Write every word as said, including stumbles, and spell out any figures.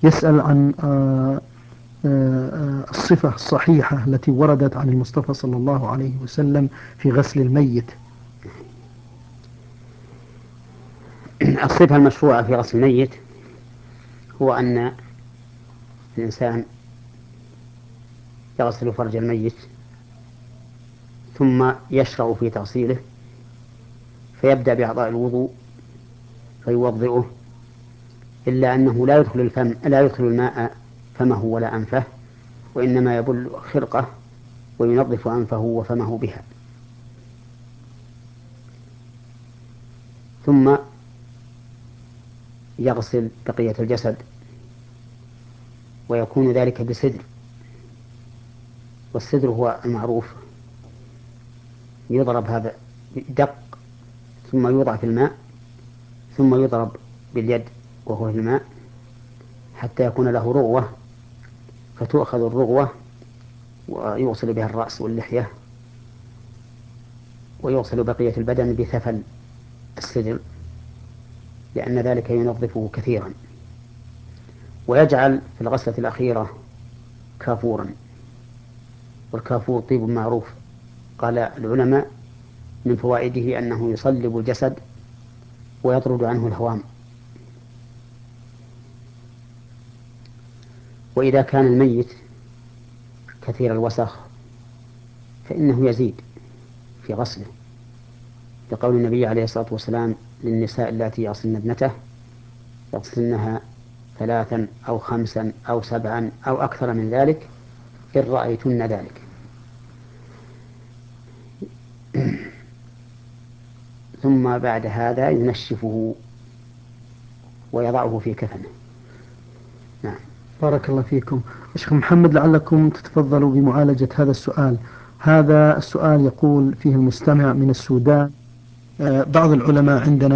يسأل عن آه، آه، الصفة الصحيحة التي وردت عن المصطفى صلى الله عليه وسلم في غسل الميت. الصفة المشروعة في غسل الميت هو أن الإنسان يغسل فرج الميت ثم يشرع في تغسيله، فيبدأ بأعضاء الوضوء فيوضئه، إلا أنه لا يدخل الفم لا يدخل الماء فمه ولا أنفه، وإنما يبل خرقة وينظف أنفه وفمه بها. ثم يغسل بقية الجسد، ويكون ذلك بسدر، والسدر هو المعروف، يضرب هذا دق ثم يوضع في الماء ثم يضرب باليد وهو في الماء حتى يكون له رغوة، فتؤخذ الرغوة ويغسل بها الرأس واللحية، ويغسل بقية البدن بثفل السدر، لأن ذلك ينظفه كثيرا. ويجعل في الغسلة الأخيرة كافورا، والكافور طيب معروف، قال العلماء من فوائده أنه يصلب الجسد ويطرد عنه الهوام. وإذا كان الميت كثير الوسخ فإنه يزيد في غسله، لقول النبي عليه الصلاة والسلام للنساء اللاتي يغسلن ابنته: يغسلنها ثلاثا أو خمسا أو سبعا أو أكثر من ذلك إن رأيتن ذلك. ثم بعد هذا ينشفه ويضعه في كفنه. نعم. بارك الله فيكم. شيخ محمد، لعلكم تتفضلوا بمعالجة هذا السؤال. هذا السؤال يقول فيه المستمع من السودان: آه، بعض العلماء عندنا